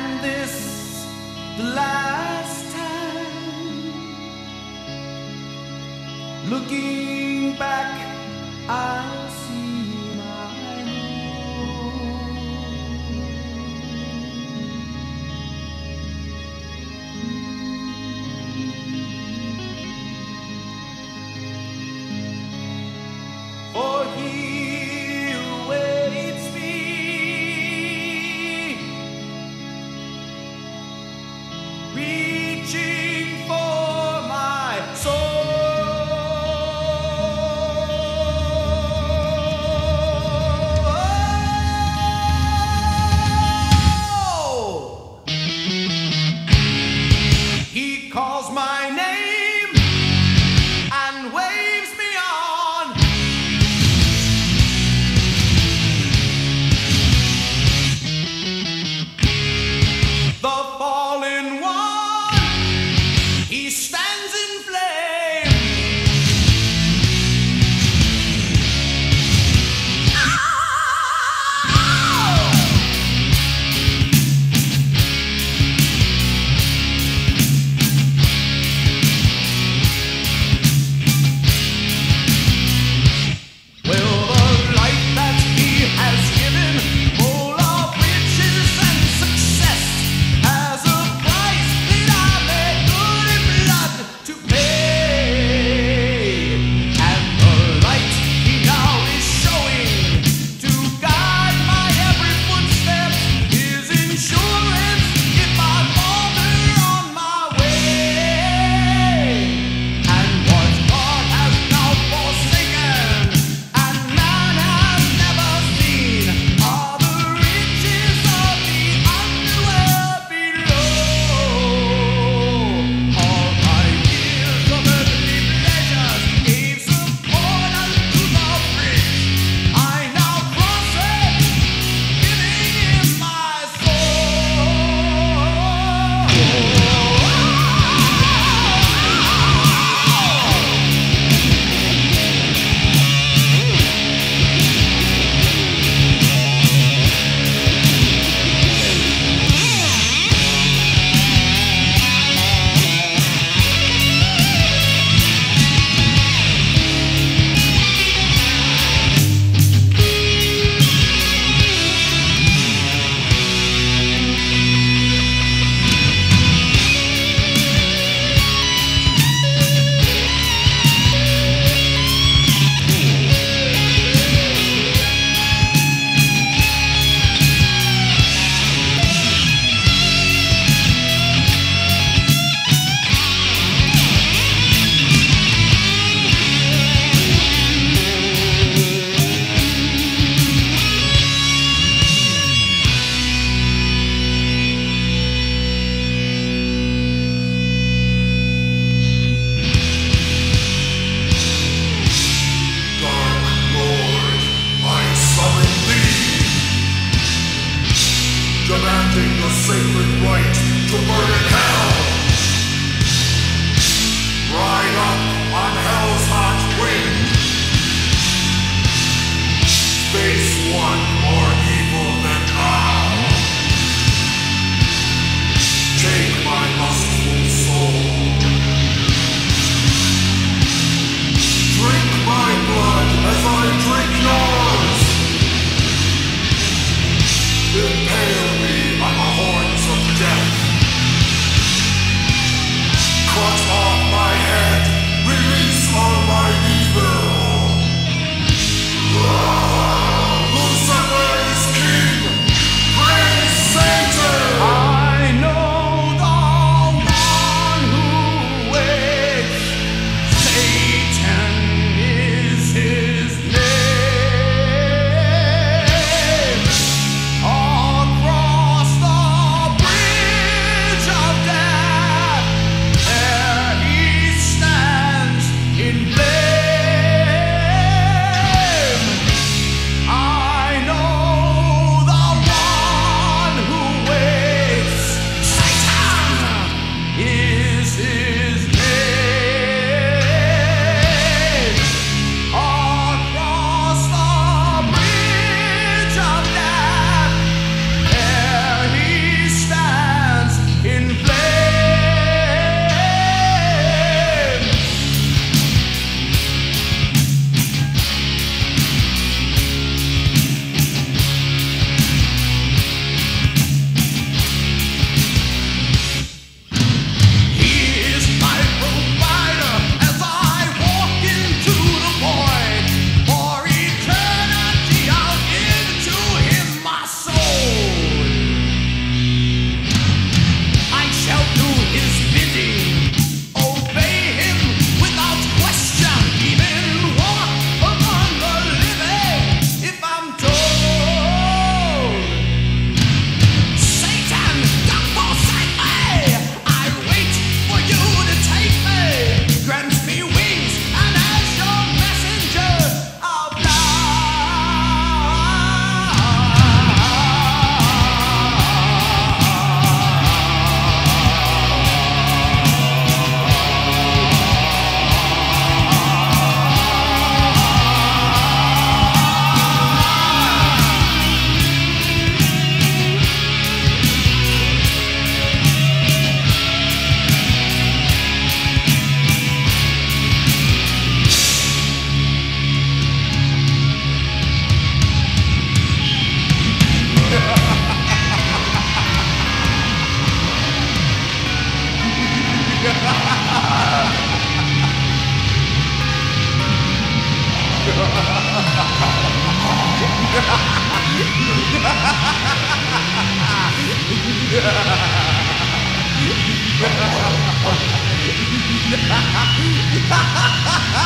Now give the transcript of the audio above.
And this the last time. Looking back, I see my home. For he awaits me, reaching for my soul. He calls my name and waves me on. The fallen one, he stands in flame. Well, the life that he has given, full of riches and success, has a price that I made good in blood to pay. And the light he now is showing to guide my every footstep is insurance if I falter on my way. And what God has now forsaken and man has never seen are the riches of the underworld below. All my years of earthly pleasures gave support unto the rich. I now cross it, giving him my demanding the sacred right to burn in hell. Ride up on hell's hot wind. Face one more evil than thou. Take my lustful soul. Drink my blood as I drink yours. Impale me on the horns of death. Ha ha ha!